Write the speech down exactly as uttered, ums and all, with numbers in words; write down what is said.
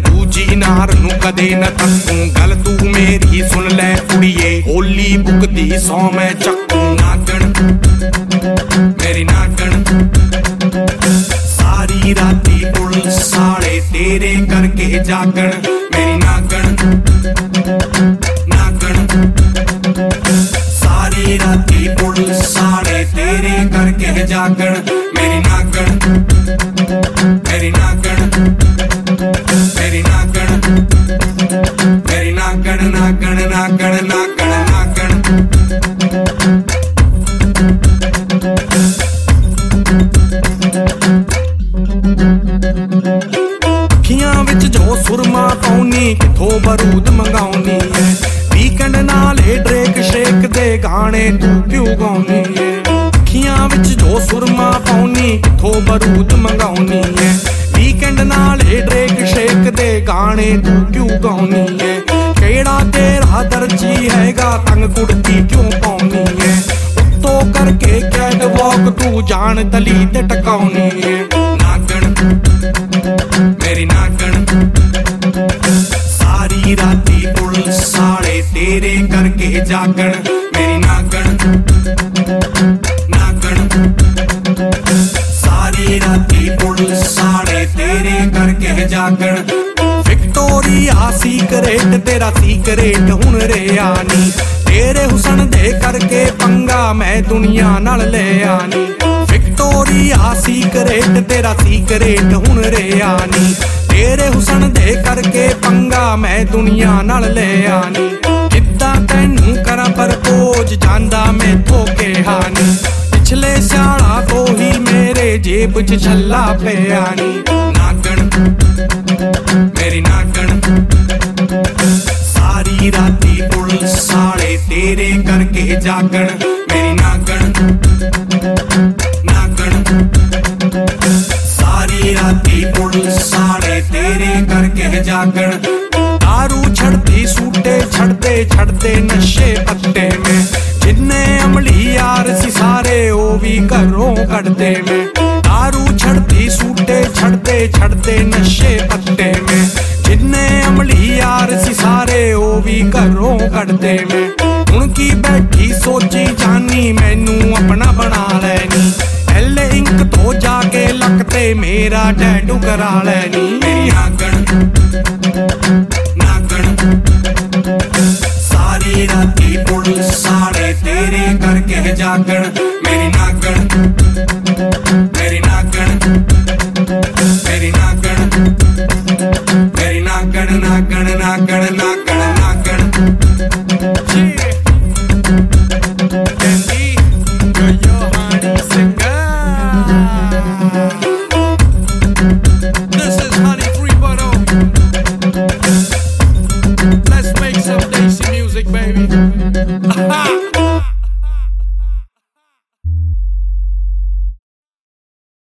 दूजी नार नू कदे न तकूं गल तू मेरी सुन लै कुड़िए होली बुकदी सौ मैं चक्कूं नागण मेरी नागण सारी राती पुलिस साड़े तेरे करके जागण मेरी नागण नागण सारी राती पुलिस साड़े तेरे करके जागण मेरी नागण मेरी नागण मेरी नागण मेरी नागण नागण नागण नागण नागण अखियां विच जो सुरमा पाउनी किथों बरूद मंगाउनी है वीकेंड नाले ड्रेक शेक दे गाने तू क्यों गाउनी है अखियां विच जो सुरमा पाउनी किथों बरूद मंगाउनी है वीकेंड नाले ड्रेक शेक दे गाने तू क्यों गाउनी है केड़ा तेरा दर्जी हैगा तंग कुड़ती क्यों पाउनी है उत्तों करके कैट वॉक तू जान तली ते टकाउनी है नागण मेरी नागण सारी राती पुलिस साड़े तेरे करके जागण मेरी नागण नागण सारी राती पुलिस साड़े तेरे करके जागण विक्टोरिया सीक्रेट तेरा सीक्रेट हुन रे आनी तेरे हुसन दे करके पंगा मैं दुनिया नाल ले आनी विक्टोरिया सीक्रेट तेरा सीक्रेट हुन रे आनी तेरे हुसन दे करके पंगा मैं दुनिया नाल ले आनी किद्दां तैनू करा परपोज जांदा मैं धोके हानी पिछले स्याला तो ही मेरे जेब च छल्ला पे आनी नागण मेरी नागण सारी राती पुलिस साड़े तेरे करके जागण मेरी नागण नागण सारी राती पुलिस साड़े तेरे करके जागण दारू छड़ती सूटे छड़ते छड़ते नशे पत्ते में जिन्ने अमली यार सी सारे ओ भी घरों कटते में दारू छड़ती सूटे छड़ते छड़ते नशे पत्ते में जिन्ने अमली यार सी सारे ओ भी घरों कटते में उनकी बैठी सोची जानी मैनू अपना बना लैनी एल इंक तो जाके लकते मेरा टैटू करा लैनी मेरी नागण